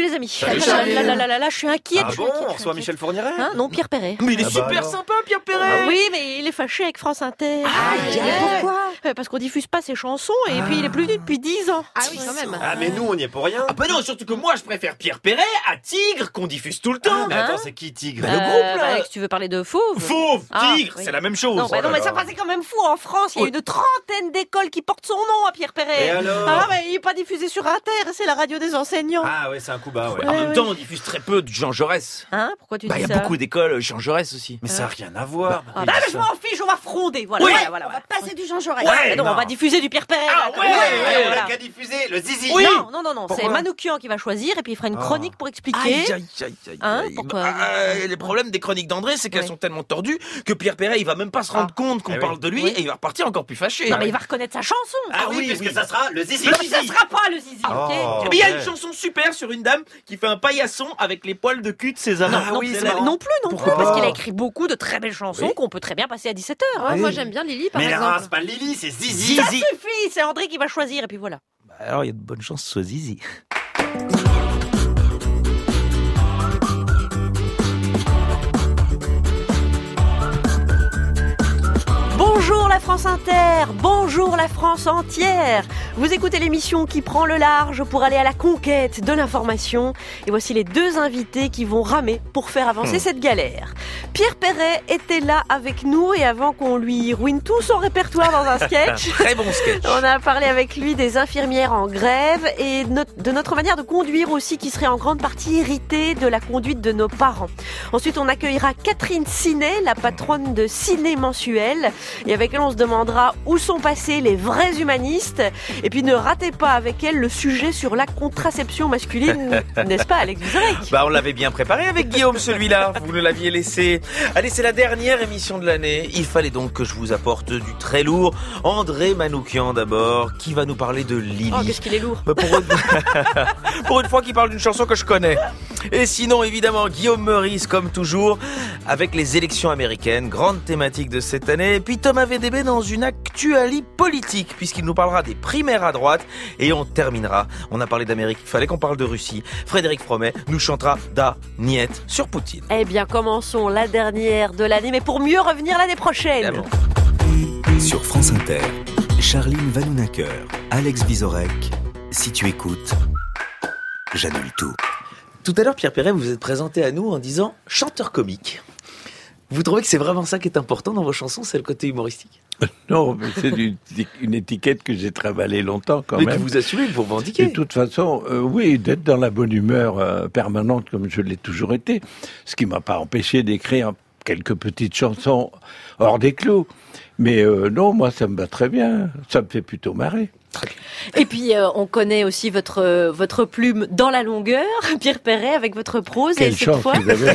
Salut les amis. Salut, Charlie. Là, je suis inquiète. Ah bon, on reçoit Michel Fourniret. Non, Pierre Perret. Mais il est super alors. sympa, Pierre Perret. Oui, mais il est fâché avec France Inter. Pourquoi? Parce qu'on diffuse pas ses chansons et puis il est plus venu depuis 10 ans. Ah oui, quand même. Ah mais nous on y est pour rien. Ah bah non, surtout que moi je préfère Pierre Perret à Tigre qu'on diffuse tout le temps. Mais attends, c'est qui Tigre? le groupe, là. Alex, tu veux parler de Fauve? Fauve, Ah, Tigre, oui. c'est la même chose. Non, Oh là mais là. ça c'est quand même fou. En France, il y a Oui. une trentaine d'écoles qui portent son nom à Pierre Perret. Et alors? Ah, mais il est pas diffusé sur Inter, c'est la radio des enseignants. Ah ouais, c'est un coup bas, ouais. En Ouais, même ouais. temps, on diffuse très peu de Jean Jaurès. Hein? Pourquoi tu Bah, dis il y ça? a beaucoup d'écoles Jean Jaurès aussi. Mais ça a rien à voir. Ah, mais je m'en fiche, on va fronder. Voilà, Oui. voilà. On va passer du Jean Jaurès. Ouais. Non, non. on va diffuser du Pierre Perret. Ah, là, ouais, Ouais, voilà. on a qu'à diffuser le zizi. Oui. Non, c'est Pourquoi? Manoukian qui va choisir et puis il fera une chronique pour expliquer. Aïe. Hein, pourquoi? Les problèmes des chroniques d'André, c'est qu'elles Ouais. sont tellement tordues que Pierre Perret, il va même pas se rendre compte qu'on Eh oui. parle de lui Oui. et il va repartir encore plus fâché. Non, mais il va reconnaître sa chanson. Ah oui, oui, puisque oui. ça sera le zizi. Le Mais ça sera pas le zizi, ok? Oh. Et puis il y a une Ouais. chanson super sur une dame qui fait un paillasson avec les poils de cul de ses amants. Ah oui, c'est la- marrant. Non plus, Pourquoi parce pas? qu'il a écrit beaucoup de très belles chansons Oui. qu'on peut très bien passer à 17h. Ouais, moi j'aime bien Lily par Mais là, exemple. c'est pas Lily, c'est zizi. Ça suffit, c'est André qui va choisir et puis voilà. Bah, alors il y a de bonnes chances que ce soit Zizi. Bonjour la France Inter, bonjour la France entière. Vous écoutez l'émission qui prend le large pour aller à la conquête de l'information. Et voici les deux invités qui vont ramer pour faire avancer cette galère. Pierre Perret était là avec nous et avant qu'on lui ruine tout son répertoire dans un sketch, Très bon sketch. on a parlé avec lui des infirmières en grève et de notre manière de conduire aussi qui serait en grande partie héritée de la conduite de nos parents. Ensuite, on accueillera Catherine Cinet, la patronne de Ciné Mensuel. Et avec elle, on se demandera où sont passés les vrais humanistes. Et puis, ne ratez pas avec elle le sujet sur la contraception masculine, n'est-ce pas, Alex Vizorek? Bah on l'avait bien préparé avec Guillaume celui-là, vous nous l'aviez laissé. Allez, c'est la dernière émission de l'année, il fallait donc que je vous apporte du très lourd. André Manoukian d'abord, qui va nous parler de Lily. Oh, qu'est-ce qu'il est lourd. Bah, pour une fois qu'il parle d'une chanson que je connais. Et sinon, évidemment, Guillaume Meurice, comme toujours, avec les élections américaines, grande thématique de cette année. Et puis Thomas VDB dans une actualité politique, puisqu'il nous parlera des primaires à droite. Et on terminera. On a parlé d'Amérique, il fallait qu'on parle de Russie. Frédéric Fromet nous chantera Da Niet sur Poutine. Eh bien, commençons la dernière de l'année, mais pour mieux revenir l'année prochaine. Évidemment. Sur France Inter, Charline Vanhoenacker, Alex Vizorek. Si tu écoutes, j'annule tout. Tout à l'heure, Pierre Perret, vous vous êtes présenté à nous en disant chanteur comique. Vous trouvez que c'est vraiment ça qui est important dans vos chansons, c'est le côté humoristique? Non, mais c'est une étiquette que j'ai travaillée longtemps quand Mais même. que vous assumez, vous revendiquez. De toute façon, oui, d'être dans la bonne humeur permanente comme je l'ai toujours été, ce qui m'a pas empêché d'écrire quelques petites chansons hors des clous. Mais non, moi ça me va très bien, ça me fait plutôt marrer. Et puis, on connaît aussi votre plume dans la longueur, Pierre Perret, avec votre prose. Quelle et cette chance fois... vous avez.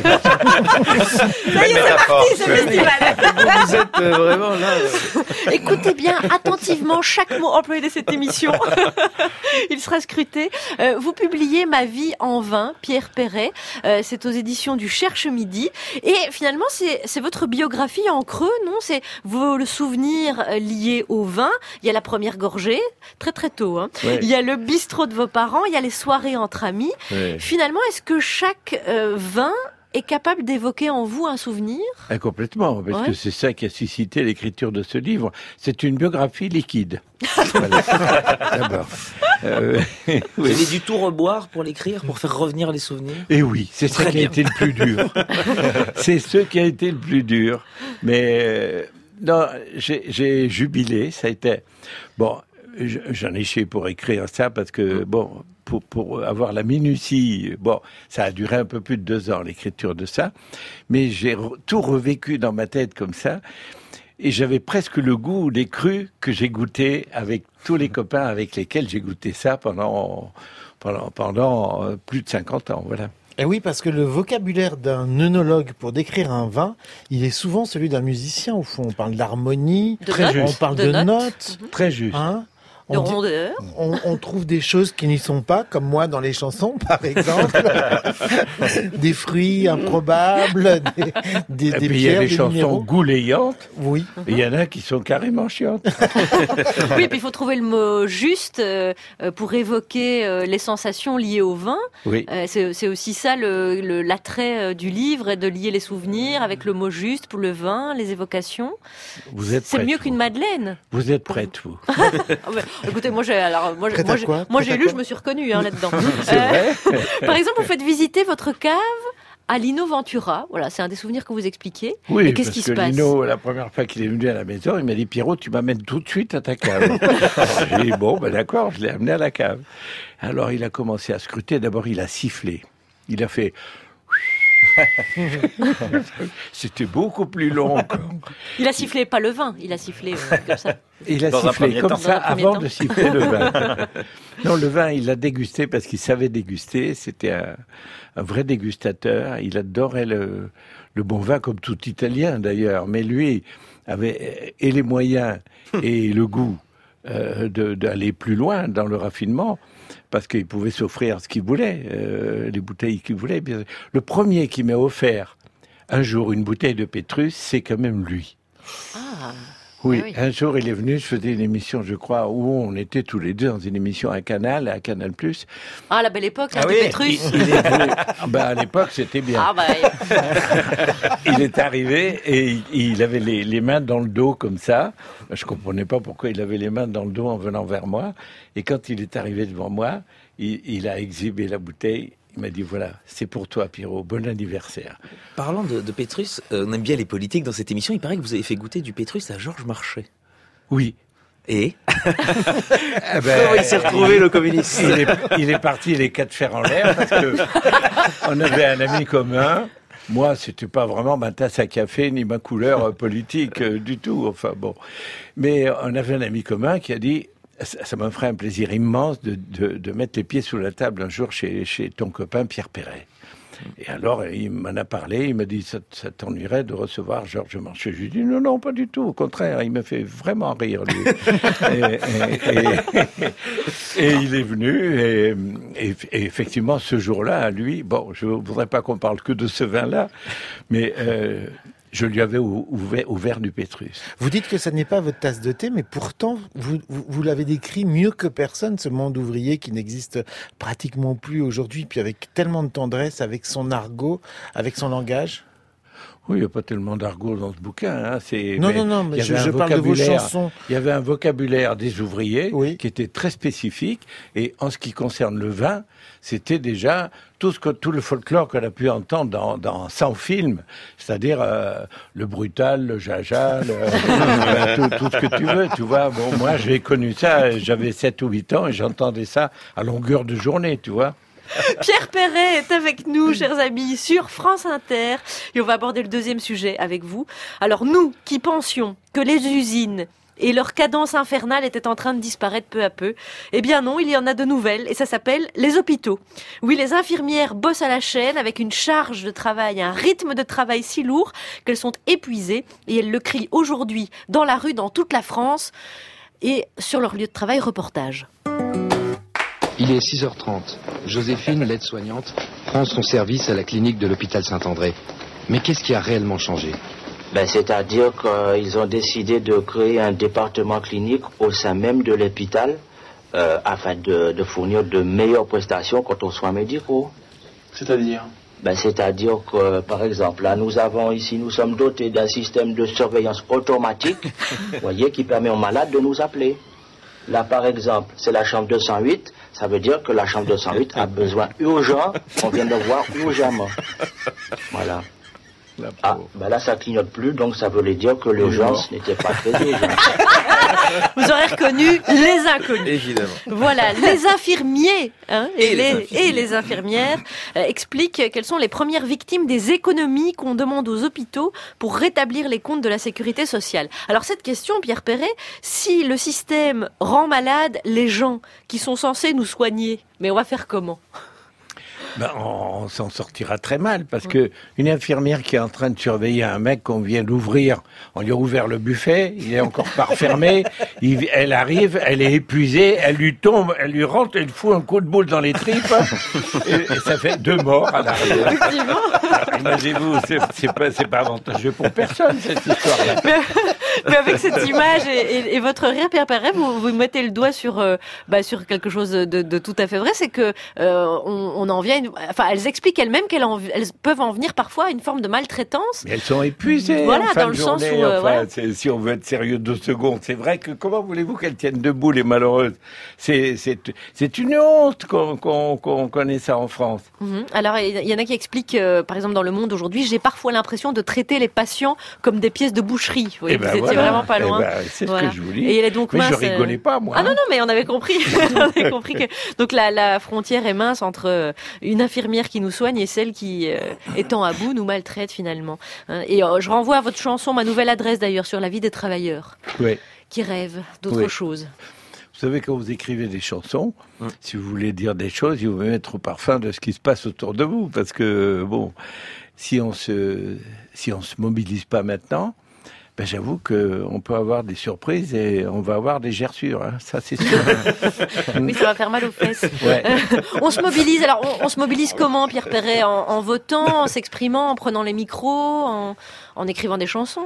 Ça y est, c'est parti, c'est le festival. Vous êtes vraiment là. Écoutez bien attentivement chaque mot employé de cette émission. Il sera scruté. Vous publiez Ma vie en vin, Pierre Perret. C'est aux éditions du Cherche Midi. Et finalement, c'est votre biographie en creux, non? C'est vos souvenirs liés au vin. Il y a la première gorgée, très très tôt. Hein. Ouais. Il y a le bistrot de vos parents. Il y a les soirées entre amis. Ouais. Finalement, est-ce que chaque vin est capable d'évoquer en vous un souvenir? Ah, complètement, parce Ouais. que c'est ça qui a suscité l'écriture de ce livre. C'est une biographie liquide. Voilà. D'abord. Vous Oui. avez dû tout reboire pour l'écrire, pour faire revenir les souvenirs? Et oui, c'est ça Très qui a bien. été le plus dur. C'est ce qui a été le plus dur. Mais non, j'ai jubilé. Ça a été bon. J'en ai chié pour écrire ça parce que bon, pour avoir la minutie, bon, ça a duré un peu plus de 2 ans l'écriture de ça. Mais j'ai tout revécu dans ma tête comme ça. Et j'avais presque le goût des crus que j'ai goûté avec tous les copains avec lesquels j'ai goûté ça pendant plus de 50 ans, voilà. Et oui, parce que le vocabulaire d'un œnologue pour décrire un vin, il est souvent celui d'un musicien. Au fond, on parle d'harmonie, De notes, on parle de de notes. notes. Très juste. Hein. de On dit- rondeur. On trouve des choses qui n'y sont pas, comme moi dans les chansons, par exemple. Des fruits improbables, des Et puis il y a pierres, des des chansons minéraux. gouléantes, Oui. et il y en a qui sont carrément chiantes. Oui, et puis il faut trouver le mot juste pour évoquer les sensations liées au vin. Oui. C'est aussi ça l'attrait du livre, de lier les souvenirs avec le mot juste pour le vin, les évocations. Vous êtes C'est prêtes, mieux vous. qu'une madeleine. Vous êtes prêtes, vous. Ah ouais, écoutez, moi Prête à quoi moi Prête j'ai à lu, quoi je me suis reconnue là-dedans. C'est vrai. Par exemple, vous faites visiter votre cave à Lino Ventura. Voilà, c'est un des souvenirs que vous expliquez. Oui, Et qu'est-ce parce qui que se passe? Lino, la première fois qu'il est venu à la maison, il m'a dit, Pierrot, tu m'amènes tout de suite à ta cave. J'ai dit, bon, ben d'accord, je l'ai amené à la cave. Alors, il a commencé à scruter. D'abord, il a sifflé. Il a fait... C'était beaucoup plus long. Quoi. Il a sifflé pas le vin, il a sifflé comme ça. Il a Dans un sifflé premier comme temps. ça Dans un premier avant temps. de siffler le vin. Non, le vin, il l'a dégusté parce qu'il savait déguster. C'était un vrai dégustateur. Il adorait le bon vin, comme tout Italien d'ailleurs. Mais lui avait et les moyens et le goût d'aller plus loin dans le raffinement, parce qu'il pouvait s'offrir ce qu'il voulait, les bouteilles qu'il voulait. Le premier qui m'a offert un jour une bouteille de Pétrus, c'est quand même lui. Ah, Oui, Ah oui. un jour il est venu, je faisais une émission, je crois, où on était tous les deux dans une émission à Canal+. ah la belle époque, là, Ah de oui. Pétrus. Il est venu. À l'époque, c'était bien. Ah bah, Il est arrivé et il avait les mains dans le dos comme ça. Je comprenais pas pourquoi il avait les mains dans le dos en venant vers moi. Et quand il est arrivé devant moi, il a exhibé la bouteille. Il m'a dit, voilà, c'est pour toi, Pierrot, bon anniversaire. Parlant de Pétrus, on aime bien les politiques dans cette émission. Il paraît que vous avez fait goûter du Pétrus à Georges Marchais. Oui. Et Ah ben, comment il s'est retrouvé, le communiste? il est parti les quatre fers en l'air parce que on avait un ami commun. Moi, c'était pas vraiment ma tasse à café ni ma couleur politique du tout. Enfin bon, mais on avait un ami commun qui a dit, ça me ferait un plaisir immense de mettre les pieds sous la table un jour chez ton copain Pierre Perret. Et alors, il m'en a parlé, il m'a dit, ça t'ennuierait de recevoir Georges Marchais. Je lui ai dit, non, pas du tout, au contraire, il me fait vraiment rire, lui. et il est venu, et effectivement, ce jour-là, lui, bon, je voudrais pas qu'on parle que de ce vin-là, mais je lui avais ouvert du Pétrus. Vous dites que ça n'est pas votre tasse de thé, mais pourtant, vous l'avez décrit mieux que personne, ce monde ouvrier qui n'existe pratiquement plus aujourd'hui, puis avec tellement de tendresse, avec son argot, avec son langage. Oui, il n'y a pas tellement d'argot dans ce bouquin. Hein. Non, mais il y avait je un parle de vos vocabulaire. chansons. Il y avait un vocabulaire des ouvriers Oui. qui était très spécifique. Et en ce qui concerne le vin, c'était déjà tout le folklore qu'on a pu entendre dans 100 films. C'est-à-dire le brutal, le jaja, tout ce que tu veux. Tu vois, bon, moi, j'ai connu ça. J'avais 7 ou 8 ans et j'entendais ça à longueur de journée, tu vois. Pierre Perret est avec nous, chers amis, sur France Inter. Et on va aborder le deuxième sujet avec vous. Alors nous, qui pensions que les usines et leur cadence infernale étaient en train de disparaître peu à peu, eh bien non, il y en a de nouvelles, et ça s'appelle les hôpitaux. Oui, les infirmières bossent à la chaîne avec une charge de travail, un rythme de travail si lourd qu'elles sont épuisées, et elles le crient aujourd'hui dans la rue, dans toute la France, et sur leur lieu de travail, reportage. Il est 6h30. Joséphine, l'aide-soignante, prend son service à la clinique de l'hôpital Saint-André. Mais qu'est-ce qui a réellement changé ? C'est-à-dire qu'ils ont décidé de créer un département clinique au sein même de l'hôpital afin de fournir de meilleures prestations quant aux soins médicaux. C'est-à-dire ? C'est-à-dire que, par exemple, là, nous sommes dotés d'un système de surveillance automatique, voyez, qui permet aux malades de nous appeler. Là, par exemple, c'est la chambre 208. Ça veut dire que la chambre 208 a besoin urgent, on vient de voir urgemment. Voilà. Là, ça clignote plus, donc ça voulait dire que l'urgence n'était pas très urgente. Vous aurez reconnu les inconnus. Évidemment. Voilà, les infirmiers et les infirmières expliquent quelles sont les premières victimes des économies qu'on demande aux hôpitaux pour rétablir les comptes de la sécurité sociale. Alors cette question, Pierre Perret, si le système rend malade les gens qui sont censés nous soigner, mais on va faire comment ? On s'en sortira très mal parce que une infirmière qui est en train de surveiller un mec qu'on vient d'ouvrir, on lui a ouvert le buffet, il est encore pas refermé, elle arrive, elle est épuisée, elle lui tombe, elle lui rentre, elle fout un coup de boule dans les tripes et ça fait 2 morts à l'arrière. Imaginez-vous, c'est pas avantageux pour personne cette histoire-là. Mais avec cette image et votre rire, Pierre Perret, vous mettez le doigt sur quelque chose de tout à fait vrai, c'est que on en vient. Elles expliquent elles-mêmes qu'elles peuvent en venir parfois à une forme de maltraitance. Mais elles sont épuisées. Voilà, en fin dans le de sens journée, où si on veut être sérieux 2 secondes, c'est vrai que comment voulez-vous qu'elles tiennent debout les malheureuses ? C'est une honte qu'on connaît ça en France. Alors il y en a qui expliquent, par exemple dans Le Monde aujourd'hui, j'ai parfois l'impression de traiter les patients comme des pièces de boucherie. Vous voyez, vous étiez vraiment pas loin. C'est ce que je vous dis. Et elle est donc mais mince. Je rigolais pas, moi. Ah non, mais on avait compris. On avait compris que donc la frontière est mince entre une infirmière qui nous soigne et celle qui, étant à bout, nous maltraite finalement. Et je renvoie à votre chanson, ma nouvelle adresse d'ailleurs, sur la vie des travailleurs qui rêvent d'autre chose. Vous savez, quand vous écrivez des chansons, si vous voulez dire des choses, il vaut mettre au parfum de ce qui se passe autour de vous. Parce que, si on se mobilise pas maintenant, j'avoue qu'on peut avoir des surprises et on va avoir des gerçures, ça c'est sûr. Oui, ça va faire mal aux fesses. Ouais. On se mobilise, alors on se mobilise comment, Pierre Perret ? En votant, en s'exprimant, en prenant les micros, en écrivant des chansons ?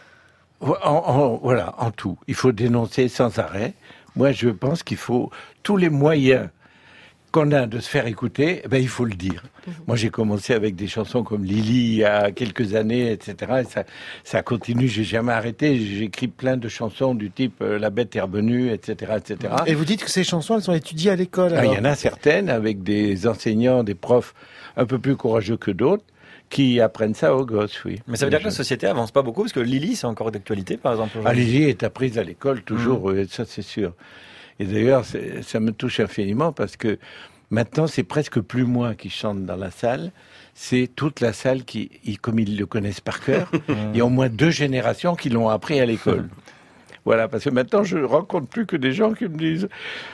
Voilà, en tout. Il faut dénoncer sans arrêt. Moi, je pense qu'il faut tous les moyens qu'on a de se faire écouter, il faut le dire. Moi, j'ai commencé avec des chansons comme Lily il y a quelques années, etc. Et ça continue, j'ai jamais arrêté. J'écris plein de chansons du type La bête est revenue, etc., etc. Et vous dites que ces chansons, elles sont étudiées à l'école. Il y en a certaines avec des enseignants, des profs un peu plus courageux que d'autres, qui apprennent ça aux gosses, oui. Mais ça veut dire que la société avance pas beaucoup, parce que Lily, c'est encore d'actualité, par exemple. Lily est apprise à l'école, toujours, ça c'est sûr. Et d'ailleurs, ça me touche infiniment, parce que maintenant, c'est presque plus moi qui chante dans la salle, c'est toute la salle qui, comme ils le connaissent par cœur, il y a au moins 2 générations qui l'ont appris à l'école. Voilà, parce que maintenant, je ne rencontre plus que des gens qui me disent...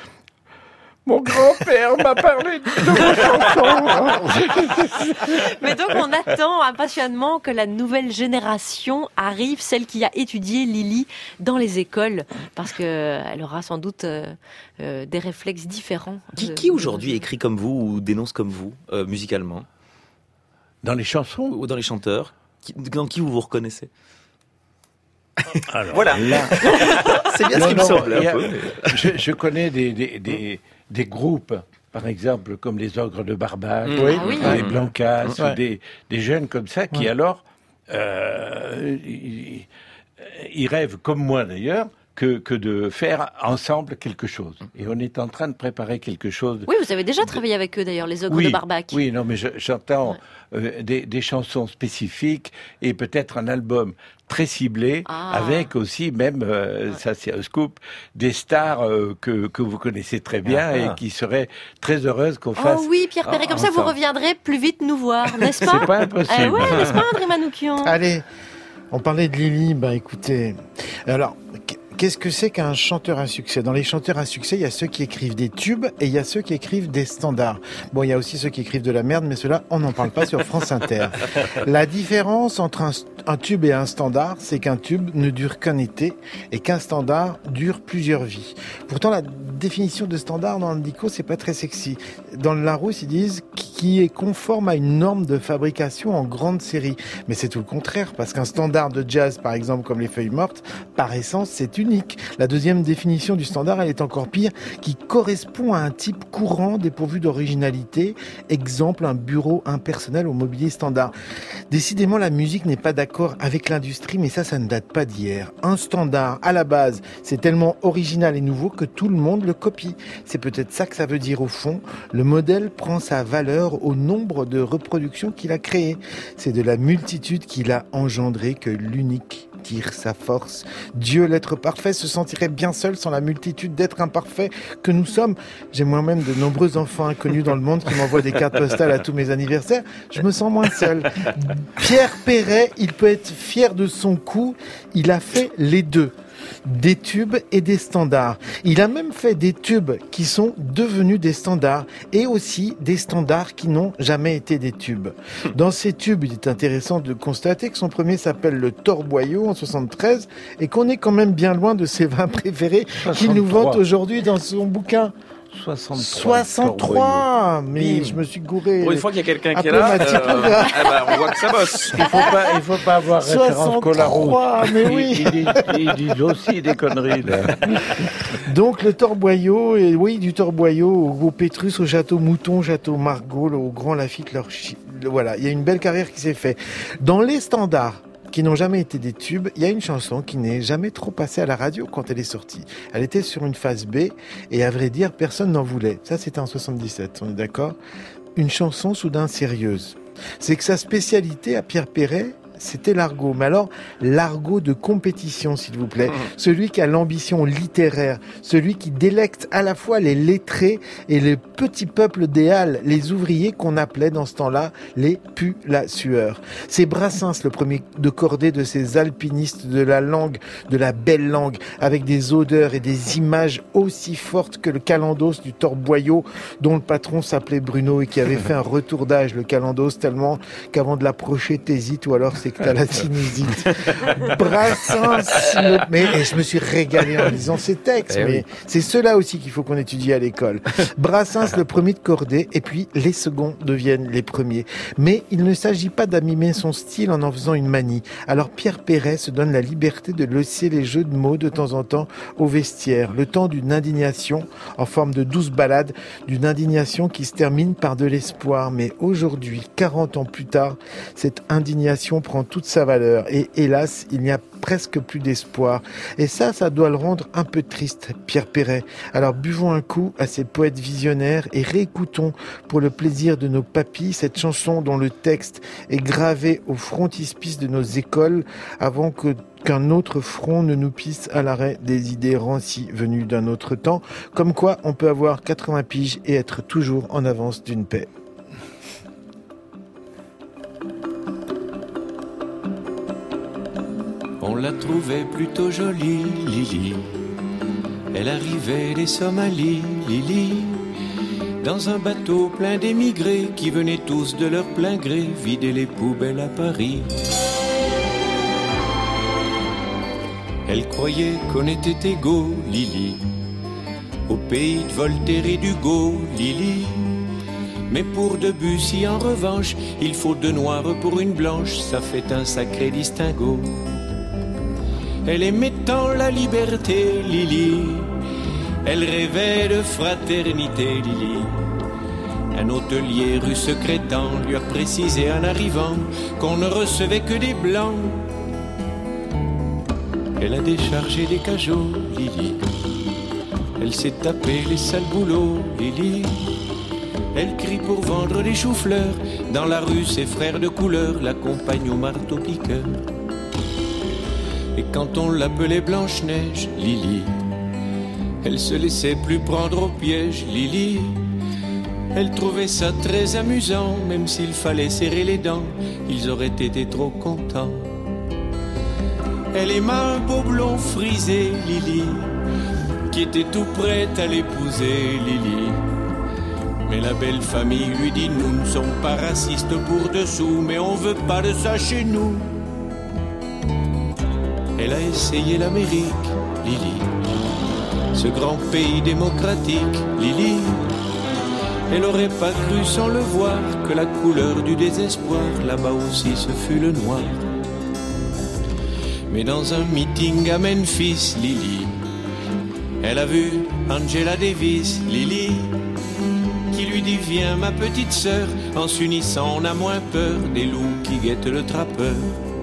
Mon grand-père m'a parlé de vos chansons. Mais donc on attend impatiemment que la nouvelle génération arrive, celle qui a étudié Lily dans les écoles, parce qu'elle aura sans doute des réflexes différents. Qui aujourd'hui écrit comme vous ou dénonce comme vous, musicalement ? Dans les chansons ? Ou dans les chanteurs ? Dans qui vous reconnaissez ? Alors, voilà. Là... C'est bien ce qui me semble. Je connais des groupes, par exemple, comme les Ogres de Barbac, les Blancas, ou des jeunes comme ça qui alors, ils rêvent, comme moi d'ailleurs, que de faire ensemble quelque chose. Et on est en train de préparer quelque chose. Oui, vous avez déjà travaillé avec eux d'ailleurs, les Ogres de Barbac. Oui, non, mais j'entends des chansons spécifiques et peut-être un album très ciblé, avec aussi même, ça c'est un scoop, des stars que vous connaissez très bien et qui seraient très heureuses qu'on fasse. Oh oui, Pierre Perret, comme ça vous reviendrez plus vite nous voir, n'est-ce pas ? C'est pas impossible. Ouais, n'est-ce pas, André Manoukian ? Allez, on parlait de Lily, écoutez, alors... Qu'est-ce que c'est qu'un chanteur à succès ? Dans les chanteurs à succès, il y a ceux qui écrivent des tubes et il y a ceux qui écrivent des standards. Bon, il y a aussi ceux qui écrivent de la merde, mais ceux-là, on n'en parle pas sur France Inter. La différence entre un tube et un standard, c'est qu'un tube ne dure qu'un été et qu'un standard dure plusieurs vies. Pourtant, la définition de standard dans le dico, c'est pas très sexy. Dans le Larousse, ils disent qui est conforme à une norme de fabrication en grande série. Mais c'est tout le contraire, parce qu'un standard de jazz, par exemple, comme les Feuilles Mortes, par essence, c'est unique. La deuxième définition du standard, elle est encore pire, qui correspond à un type courant dépourvu d'originalité. Exemple, un bureau impersonnel au mobilier standard. Décidément, la musique n'est pas d'accord avec l'industrie, mais ça ne date pas d'hier. Un standard, à la base, c'est tellement original et nouveau que tout le monde le copie. C'est peut-être ça que ça veut dire au fond. Le modèle prend sa valeur au nombre de reproductions qu'il a créées. C'est de la multitude qu'il a engendré que l'unique tire sa force. Dieu, l'être parfait, se sentirait bien seul sans la multitude d'êtres imparfaits que nous sommes. J'ai moi-même de nombreux enfants inconnus dans le monde qui m'envoient des cartes postales à tous mes anniversaires. Je me sens moins seul. Pierre Perret, il peut être fier de son coup. Il a fait les deux. des tubes et des standards. Il a même fait des tubes qui sont devenus des standards et aussi des standards qui n'ont jamais été des tubes. Dans ces tubes, il est intéressant de constater que son premier s'appelle le Torboyau en 73 et qu'on est quand même bien loin de ses vins préférés qu'il nous vante aujourd'hui dans son bouquin. 63, mais je me suis gouré. Pour une fois qu'il y a quelqu'un qui est là, on voit que ça bosse. Il faut pas avoir référence Colaro. Mais oui. Ils disent aussi des conneries, là. Donc, le Torboyau, et oui, du Torboyau au Pétrus, au Château Mouton, Château Margaux, au Grand Lafitte, voilà. Il y a une belle carrière qui s'est faite. Dans les standards, qui n'ont jamais été des tubes, il y a une chanson qui n'est jamais trop passée à la radio quand elle est sortie. Elle était sur une phase B, et à vrai dire, personne n'en voulait. Ça, c'était en 77, on est d'accord? Une chanson soudain sérieuse. C'est que sa spécialité à Pierre Perret, c'était l'argot. Mais alors, l'argot de compétition, s'il vous plaît. Celui qui a l'ambition littéraire. Celui qui délecte à la fois les lettrés et le petit peuple des Halles, les ouvriers qu'on appelait dans ce temps-là les pue-la-sueur. C'est Brassens, le premier de cordée de ces alpinistes de la langue, de la belle langue, avec des odeurs et des images aussi fortes que le calendos du Torboyau, dont le patron s'appelait Bruno et qui avait fait un retour d'âge, le calendos, tellement qu'avant de l'approcher, t'hésites, ou alors c'est que t'as la sinusite. Brassens, mais je me suis régalé en lisant ces textes, mais c'est ceux-là aussi qu'il faut qu'on étudie à l'école. Brassens, le premier de cordée, et puis les seconds deviennent les premiers. Mais il ne s'agit pas d'amimer son style en faisant une manie. Alors Pierre Perret se donne la liberté de laisser les jeux de mots de temps en temps au vestiaire, le temps d'une indignation en forme de douce balade, d'une indignation qui se termine par de l'espoir. Mais aujourd'hui, 40 ans plus tard, cette indignation prend toute sa valeur et hélas, il n'y a presque plus d'espoir. Et ça doit le rendre un peu triste, Pierre Perret. Alors buvons un coup à ces poètes visionnaires et réécoutons pour le plaisir de nos papilles cette chanson dont le texte est gravé au frontispice de nos écoles avant qu'un autre front ne nous pisse à l'arrêt des idées rancies venues d'un autre temps. Comme quoi, on peut avoir 80 piges et être toujours en avance d'une paix. On la trouvait plutôt jolie, Lily. Elle arrivait des Somalies, Lily, dans un bateau plein d'émigrés qui venaient tous de leur plein gré vider les poubelles à Paris. Elle croyait qu'on était égaux, Lily, au pays de Voltaire et d'Hugo, Lily. Mais pour Debussy, en revanche, il faut deux noirs pour une blanche, ça fait un sacré distinguo. Elle aimait tant la liberté, Lily. Elle rêvait de fraternité, Lily. Un hôtelier rue Secrétan lui a précisé en arrivant qu'on ne recevait que des blancs. Elle a déchargé des cajots, Lily. Elle s'est tapé les sales boulots, Lily. Elle crie pour vendre des choux-fleurs. Dans la rue, ses frères de couleur l'accompagnent au marteau-piqueur. Et quand on l'appelait Blanche-Neige, Lily, elle se laissait plus prendre au piège, Lily. Elle trouvait ça très amusant, même s'il fallait serrer les dents, ils auraient été trop contents. Elle aima un beau blond frisé, Lily, qui était tout prête à l'épouser, Lily. Mais la belle famille lui dit, nous ne sommes pas racistes pour dessous, mais on veut pas de ça chez nous. Elle a essayé l'Amérique, Lily, ce grand pays démocratique, Lily. Elle aurait pas cru sans le voir que la couleur du désespoir, là-bas aussi ce fut le noir. Mais dans un meeting à Memphis, Lily, elle a vu Angela Davis, Lily, qui lui dit viens ma petite sœur, en s'unissant on a moins peur des loups qui guettent le trappeur.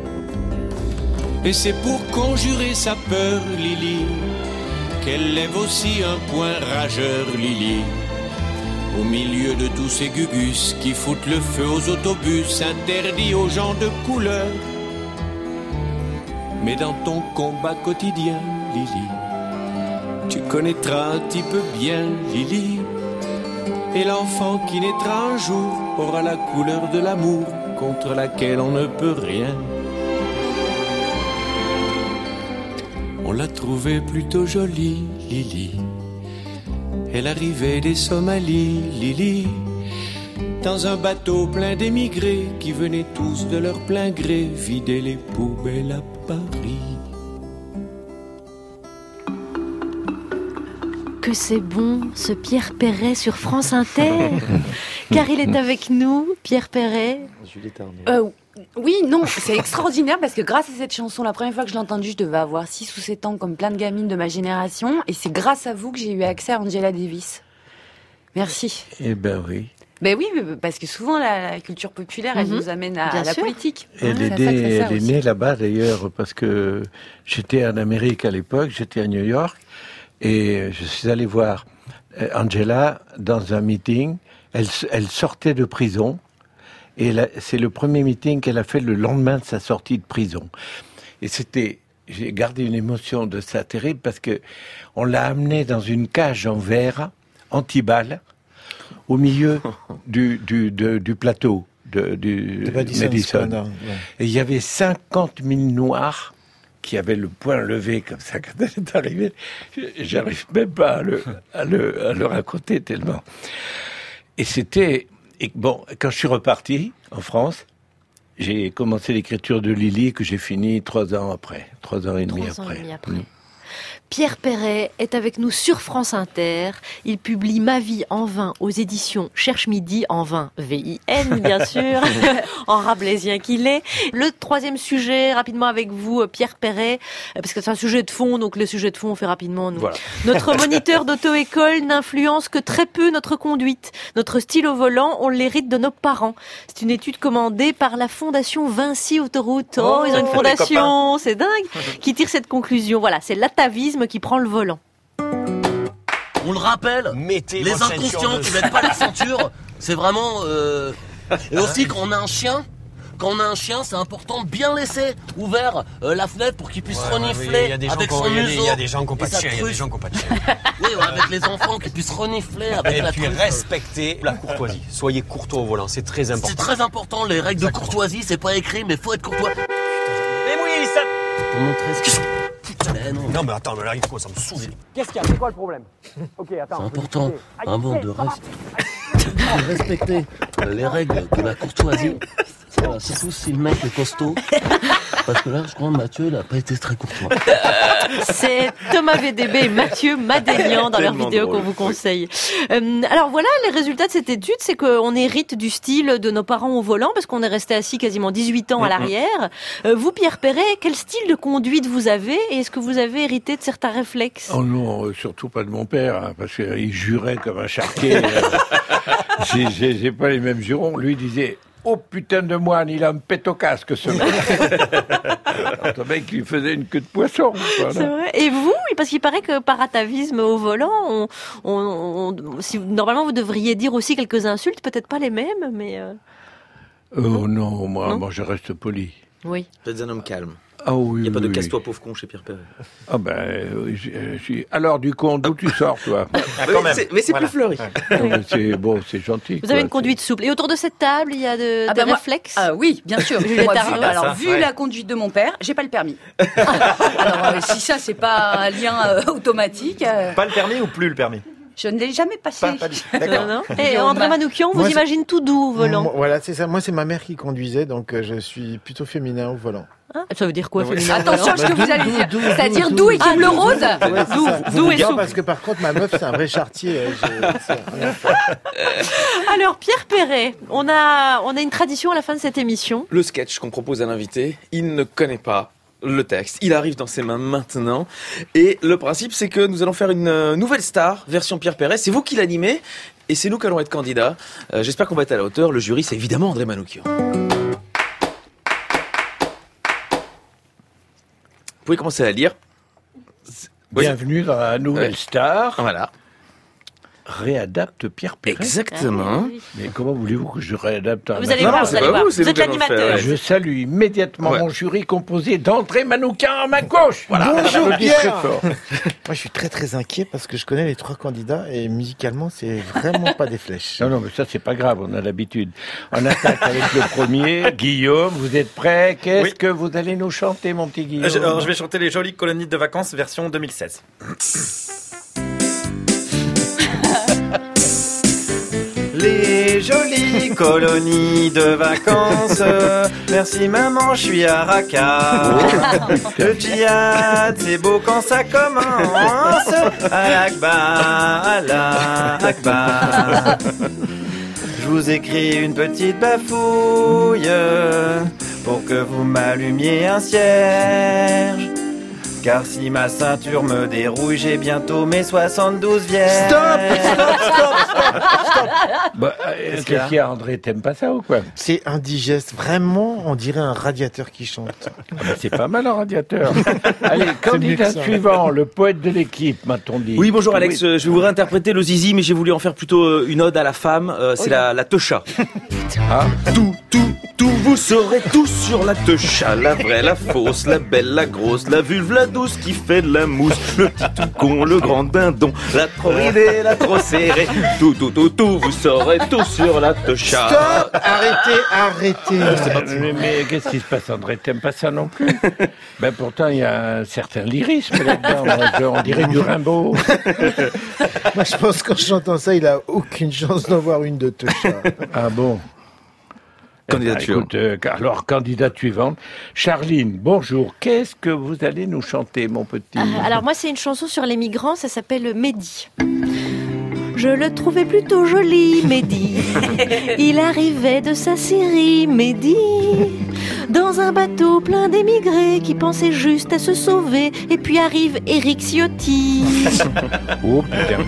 Et c'est pour conjurer sa peur, Lily, qu'elle lève aussi un poing rageur, Lily. Au milieu de tous ces gugus qui foutent le feu aux autobus interdits aux gens de couleur. Mais dans ton combat quotidien, Lily, tu connaîtras un petit peu bien, Lily. Et l'enfant qui naîtra un jour aura la couleur de l'amour contre laquelle on ne peut rien. On l'a trouvée plutôt jolie, Lily. Elle arrivait des Somalies, Lily, dans un bateau plein d'émigrés qui venaient tous de leur plein gré vider les poubelles à Paris. Que c'est bon, ce Pierre Perret sur France Inter. Car il est avec nous, Pierre Perret. Oui, non, c'est extraordinaire parce que grâce à cette chanson, la première fois que je l'ai entendue, je devais avoir 6 ou 7 ans comme plein de gamines de ma génération. Et c'est grâce à vous que j'ai eu accès à Angela Davis. Merci. Eh ben oui. Ben oui, parce que souvent la culture populaire, elle nous amène à la politique. Elle est née là-bas d'ailleurs parce que j'étais en Amérique à l'époque, j'étais à New York et je suis allé voir Angela dans un meeting. Elle sortait de prison et c'est le premier meeting qu'elle a fait le lendemain de sa sortie de prison. Et j'ai gardé une émotion de ça terrible parce que on l'a amenée dans une cage en verre anti-balles au milieu du plateau du Madison. Ouais. Et il y avait 50 000 Noirs qui avaient le poing levé comme ça quand elle est arrivée. J'arrive même pas à le raconter tellement. Et bon, quand je suis reparti en France, j'ai commencé l'écriture de Lily que j'ai fini 3 ans et demi après. Pierre Perret est avec nous sur France Inter. Il publie Ma vie en vin aux éditions Cherche Midi, en vin VIN bien sûr, en rabelaisien qu'il est. Le 3e sujet, rapidement avec vous, Pierre Perret, parce que c'est un sujet de fond, donc le sujet de fond on fait rapidement. Voilà. Notre moniteur d'auto-école n'influence que très peu notre conduite. Notre style au volant, on l'hérite de nos parents. C'est une étude commandée par la Fondation Vinci Autoroute. Oh, ils ont une fondation, c'est dingue, qui tire cette conclusion. Voilà, c'est l'atavisme qui prend le volant. On le rappelle, les inconscients qui mettent pas la ceinture, c'est vraiment... Et aussi quand on a un chien, c'est important de bien laisser ouvert la fenêtre pour qu'il puisse renifler avec son museau. Il y a des gens qui n'ont pas de chien, Oui, avec les enfants qui puissent renifler avec la truffe. Et puis respecter la courtoisie. Soyez courtois au volant, c'est très important. C'est très important, les règles de courtoisie, c'est pas écrit, mais faut être courtois. Mais oui, ça... Pour montrer ce que... Non mais attends, mais là il faut, ça me saoule. Qu'est-ce qu'il y a? C'est quoi le problème? Ok, attends. C'est important, de respecter les règles de la courtoisie. Surtout si le mec est costaud. Parce que là, je crois que Mathieu, il n'a pas été très courtois. C'est Thomas VDB et Mathieu Madénian dans leur vidéo qu'on vous conseille. Alors voilà, les résultats de cette étude, c'est qu'on hérite du style de nos parents au volant, parce qu'on est resté assis quasiment 18 ans à l'arrière. Vous, Pierre Perret, quel style de conduite vous avez et est-ce que vous avez hérité de certains réflexes? Oh non, surtout pas de mon père, hein, parce qu'il jurait comme un charquet. J'ai pas les mêmes jurons. Lui disait... Oh putain de moine, il a un pet au casque ce mec. Le mec lui faisait une queue de poisson. Voilà. C'est vrai. Et vous, parce qu'il paraît que par atavisme au volant, normalement vous devriez dire aussi quelques insultes, peut-être pas les mêmes, mais... Oh non, moi je reste poli. Oui. Vous êtes un homme calme. Ah oui, il n'y a pas de casse-toi pauvre con chez Pierre Perret. Ah alors du con, d'où tu sors toi? Quand même. Mais c'est plus fleuri. C'est bon, c'est gentil. Vous avez une conduite souple. Et autour de cette table, il y a des réflexes? Oui, bien sûr. Vu la conduite de mon père, j'ai pas le permis. Alors si ça c'est pas un lien automatique. Pas le permis ou plus le permis? Je ne l'ai jamais passé. D'accord. Non. Et André Manoukian, vous imagine tout doux au volant? Voilà, c'est ça. Moi, c'est ma mère qui conduisait, donc je suis plutôt féminin au volant. Ah, ça veut dire quoi, féminin? Attention à ce que vous allez dire. C'est-à-dire doux et qui le rose? Doux et souple. Parce que par contre, ma meuf, c'est un vrai chartier. Alors, Pierre Perret, on a une tradition à la fin de cette émission. Le sketch qu'on propose à l'invité, il ne connaît pas le texte. Il arrive dans ses mains maintenant. Et le principe, c'est que nous allons faire une nouvelle star, version Pierre Perret. C'est vous qui l'animez et c'est nous qui allons être candidats. J'espère qu'on va être à la hauteur. Le jury, c'est évidemment André Manoukian. Vous pouvez commencer à lire. Bienvenue dans la nouvelle star. Voilà. réadapte Pierre Perret. Exactement. Mais comment voulez-vous que je réadapte un Vous allez voir, vous allez voir. Vous êtes l'animateur. Je salue immédiatement mon jury composé d'André Manoukian à ma gauche. Voilà. Bonjour Pierre. Moi, je suis très très inquiet parce que je connais les 3 candidats et musicalement, c'est vraiment pas des flèches. Non, mais ça, c'est pas grave, on a l'habitude. On attaque avec le premier. Guillaume, vous êtes prêt? Qu'est-ce que vous allez nous chanter, mon petit Guillaume? Alors, je vais chanter les jolies colonies de vacances version 2016. Les jolies colonies de vacances. Merci maman, je suis à Raqqa. Le djihad, c'est beau quand ça commence. Allah Akbar, Allah Akbar. Je vous écris une petite bafouille pour que vous m'allumiez un cierge. Car si ma ceinture me dérouille, j'ai bientôt mes 72 vierges. Stop. Qu'est-ce qu'il y a, André? T'aimes pas ça ou quoi? C'est indigeste. Vraiment, on dirait un radiateur qui chante. C'est pas mal un radiateur. Allez, candidat suivant, le poète de l'équipe, m'a-t-on dit. Oui, bonjour Alex, je vais vous réinterpréter le zizi, mais j'ai voulu en faire plutôt une ode à la femme, c'est la techa. Tout, vous saurez tout sur la techa, la vraie, la fausse, la belle, la grosse, la vulve, la douce qui fait de la mousse, le petit tout con, le grand dindon, la trop ridée, la trop serrée, tout, vous saurez tout sur la techa. Stop! Arrêtez. Mais qu'est-ce qui se passe, André? T'aimes pas ça non plus? Ben pourtant, il y a un certain lyrisme là-dedans. On dirait du Rimbaud. Moi, je pense qu'en chantant ça, il a aucune chance d'en voir une de Techa. Ah bon? Candidature. Alors, candidate suivante. Charline, bonjour. Qu'est-ce que vous allez nous chanter, mon petit? Alors moi, c'est une chanson sur les migrants, ça s'appelle Mehdi. Je le trouvais plutôt joli, Mehdi. Il arrivait de sa Syrie, Mehdi, dans un bateau plein d'émigrés qui pensaient juste à se sauver. Et puis arrive Éric Ciotti. Oh putain.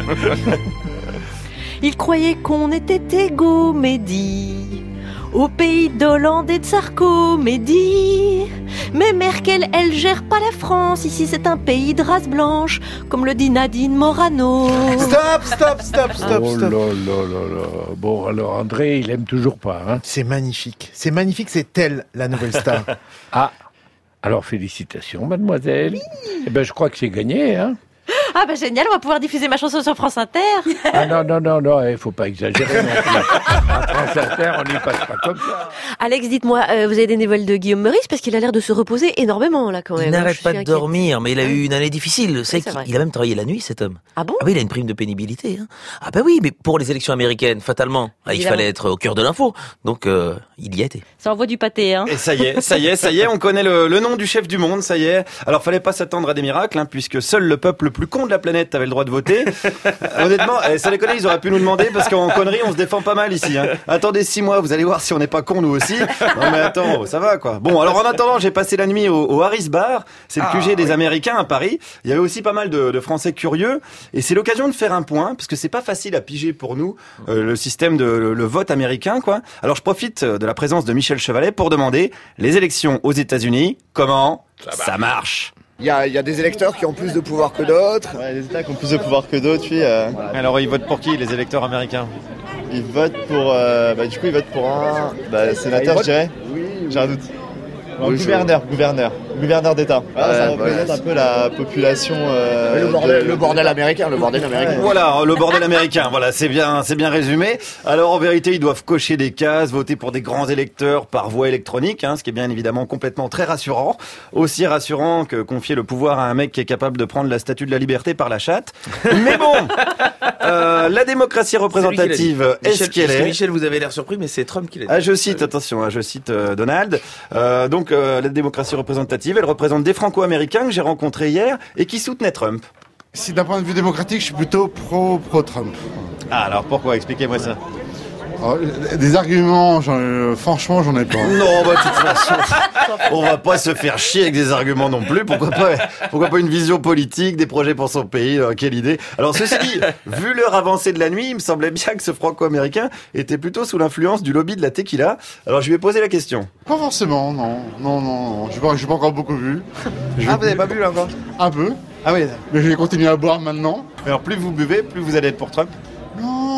Il croyait qu'on était égaux, Mehdi, au pays d'Hollande et de Sarko, Mehdi. Mais Merkel, elle gère pas la France. Ici, c'est un pays de race blanche, comme le dit Nadine Morano. Stop. Oh là. Bon, alors André, il aime toujours pas, hein? C'est magnifique, c'est elle, la nouvelle star. Ah, alors félicitations, mademoiselle. Oui. Eh ben, je crois que c'est gagné, hein? Ah bah génial, on va pouvoir diffuser ma chanson sur France Inter. Ah non, il faut pas exagérer non plus. À France Inter, on n'y passe pas comme ça. Alex, dites-moi, vous avez des nouvelles de Guillaume Meurice parce qu'il a l'air de se reposer énormément là quand même. Il n'arrête pas de dormir, mais il a eu une année difficile. Il a même travaillé la nuit, cet homme. Ah bon? Ah oui, il a une prime de pénibilité. Hein. Ah bah oui, mais pour les élections américaines, fatalement, il fallait être au cœur de l'info. Donc il y a été. Ça envoie du pâté, hein. Et ça y est, on connaît le nom du chef du monde, ça y est. Alors fallait pas s'attendre à des miracles, hein, puisque seul le peuple le plus con de la planète avait le droit de voter. Honnêtement, ça les connaît, ils auraient pu nous demander, parce qu'en connerie, on se défend pas mal ici. Hein. Attendez 6 mois, vous allez voir si on n'est pas con nous aussi. Non mais attends, ça va quoi. Bon, alors en attendant, j'ai passé la nuit au Harris Bar, c'est le QG des Américains à Paris. Il y avait aussi pas mal de Français curieux, et c'est l'occasion de faire un point, parce que c'est pas facile à piger pour nous, le système de le vote américain, quoi. Alors je profite de la présence de Michel Chevalet pour demander les élections aux États-Unis, comment ça marche? Il y a des électeurs qui ont plus de pouvoir que d'autres. Ouais, les États qui ont plus de pouvoir que d'autres, puis... Alors ils votent pour qui, les électeurs américains? Ils votent pour... du coup, ils votent pour un sénateur, je dirais. Oui. J'ai un doute. Oui, Gouverneur d'État. Ça représente un peu la population... le bordel américain. Voilà, le bordel américain, voilà, c'est bien résumé. Alors en vérité, ils doivent cocher des cases, voter pour des grands électeurs par voie électronique, hein, ce qui est bien évidemment complètement très rassurant. Aussi rassurant que confier le pouvoir à un mec qui est capable de prendre la statue de la liberté par la chatte. Mais bon, la démocratie représentative, est-ce qu'elle est... Michel, vous avez l'air surpris, mais c'est Trump qui l'a dit. Ah, je cite Donald. Donc la démocratie représentative, elle représente des Franco-Américains que j'ai rencontrés hier et qui soutenaient Trump. Si d'un point de vue démocratique, je suis plutôt pro-Trump. Ah, alors pourquoi? Expliquez-moi ça. Alors, des arguments, franchement, j'en ai pas. Non, de toute façon, on va pas se faire chier avec des arguments non plus. Pourquoi pas une vision politique, des projets pour son pays, quelle idée. Alors ceci dit, vu l'heure avancée de la nuit, il me semblait bien que ce Franco-Américain était plutôt sous l'influence du lobby de la tequila. Alors je lui ai posé la question. Pas forcément, non. J'ai pas encore beaucoup vu. Vous n'avez pas bu là encore? Un peu. Ah oui. Mais je vais continuer à boire maintenant. Alors plus vous buvez, plus vous allez être pour Trump?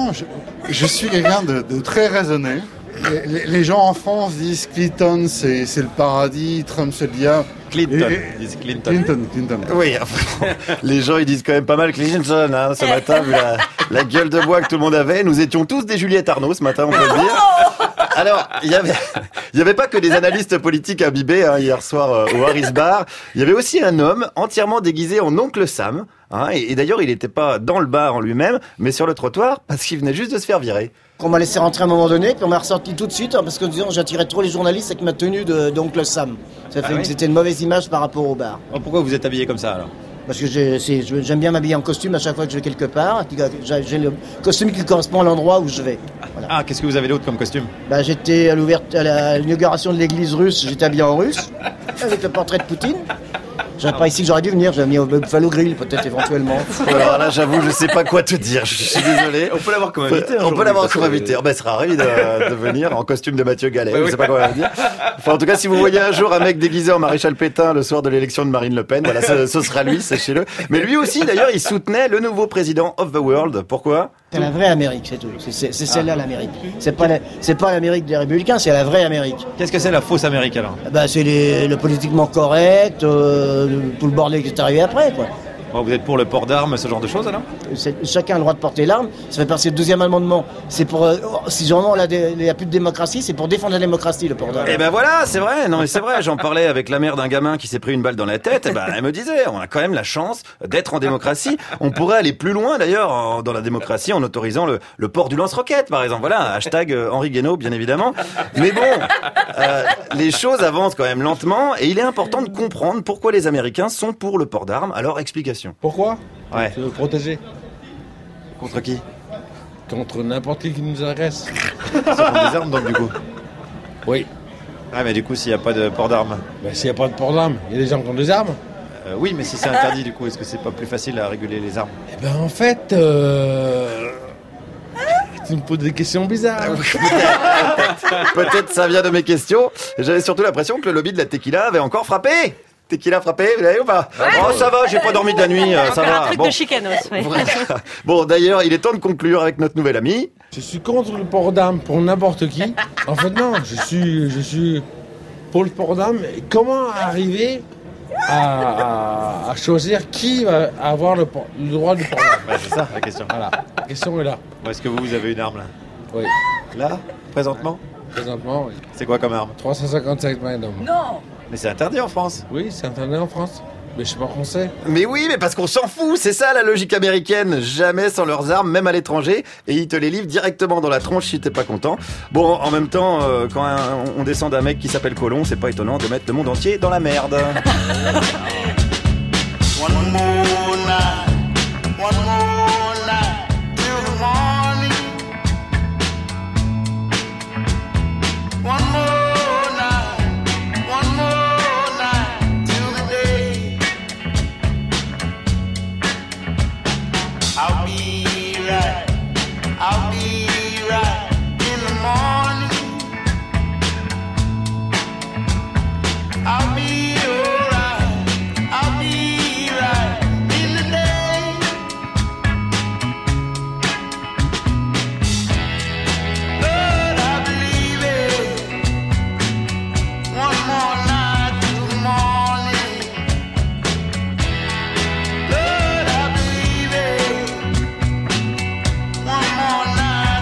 Non, je suis quelqu'un de très raisonné. Les gens en France disent Clinton, c'est le paradis, Trump, c'est le diable. Clinton. Clinton. Oui, enfin, les gens ils disent quand même pas mal Clinton hein, ce matin, vu la gueule de bois que tout le monde avait. Nous étions tous des Juliette Arnaud ce matin, on peut le dire. Alors, il y avait pas que des analystes politiques imbibés hein, hier soir au Harris Bar. Il y avait aussi un homme entièrement déguisé en oncle Sam. Hein, et d'ailleurs, il n'était pas dans le bar en lui-même, mais sur le trottoir, parce qu'il venait juste de se faire virer. On m'a laissé rentrer à un moment donné, puis on m'a ressorti tout de suite, hein, parce que disons, j'attirais trop les journalistes avec ma tenue d'oncle Sam. Ça fait que c'était une mauvaise image par rapport au bar. Alors pourquoi vous êtes habillé comme ça alors ? Parce que j'aime bien m'habiller en costume à chaque fois que je vais quelque part. J'ai le costume qui correspond à l'endroit où je vais. Voilà. Ah, qu'est-ce que vous avez d'autre comme costume ? J'étais à l'inauguration de l'église russe, j'étais habillé en russe, avec le portrait de Poutine. J'aurais pas ici que j'aurais dû venir, j'aurais mis au Buffalo Grill peut-être éventuellement. Alors là j'avoue je sais pas quoi te dire, je suis désolé. On peut l'avoir comme invité. On peut l'avoir comme invité. Il sera ravi de venir en costume de Mathieu Gallet, je sais pas quoi dire. Enfin en tout cas si vous voyez un jour un mec déguisé en Maréchal Pétain le soir de l'élection de Marine Le Pen, voilà, ce sera lui, sachez-le. Mais lui aussi d'ailleurs il soutenait le nouveau président of the world. Pourquoi ? C'est la vraie Amérique, c'est tout. C'est celle-là l'Amérique. C'est pas l'Amérique des républicains, c'est la vraie Amérique. Qu'est-ce que c'est la fausse Amérique alors ? C'est le politiquement correct, tout le bordel qui est arrivé après, quoi. Bon, vous êtes pour le port d'armes, ce genre de choses alors ? Chacun a le droit de porter l'arme. Ça fait partie du deuxième amendement. C'est pour si vraiment il n'y a plus de démocratie, c'est pour défendre la démocratie le port d'armes. Et ben voilà, c'est vrai. Non mais c'est vrai. J'en parlais avec la mère d'un gamin qui s'est pris une balle dans la tête. Et elle me disait, on a quand même la chance d'être en démocratie. On pourrait aller plus loin d'ailleurs dans la démocratie en autorisant le port du lance-roquette, par exemple. Voilà, hashtag Henri Guénaud, bien évidemment. Mais bon, les choses avancent quand même lentement et il est important de comprendre pourquoi les Américains sont pour le port d'armes. Alors explication. Pourquoi ? Ouais. C'est de protéger. Contre qui ? Contre n'importe qui nous agresse. C'est contre des armes donc du coup ? Oui. Ah mais du coup s'il n'y a pas de port d'armes ? S'il n'y a pas de port d'armes, il y a des gens qui ont des armes. Oui mais si c'est interdit du coup, est-ce que c'est pas plus facile à réguler les armes ? En fait, tu me poses des questions bizarres. Peut-être ça vient de mes questions. J'avais surtout l'impression que le lobby de la tequila avait encore frappé. Tequila frappé, vous l'avez ou pas ? Oh ça va, j'ai pas dormi de la nuit, ça va. Un truc de chicanos, ouais. Bon d'ailleurs, il est temps de conclure avec notre nouvel ami. Je suis contre le port d'armes pour n'importe qui. En fait non, je suis pour le port d'armes. Comment arriver à choisir qui va avoir le droit du port d'armes ? C'est ça la question. Voilà, la question est là. Est-ce que vous avez une arme là ? Oui. Là ? Présentement ? Présentement, oui. C'est quoi comme arme ? 355 Magnum. Non. Mais c'est interdit en France. Oui, c'est interdit en France. Mais je sais pas français. Mais oui, mais parce qu'on s'en fout, c'est ça la logique américaine. Jamais sans leurs armes, même à l'étranger, et ils te les livrent directement dans la tronche si t'es pas content. Bon, en même temps, quand on descend d'un mec qui s'appelle Colomb, c'est pas étonnant de mettre le monde entier dans la merde. One more night till the morning. One more night till the day. I'll be right in the morning. I'll be alright. I'll be right in the day. Lord, I believe it. One more night till the morning. Lord, I believe it. One more night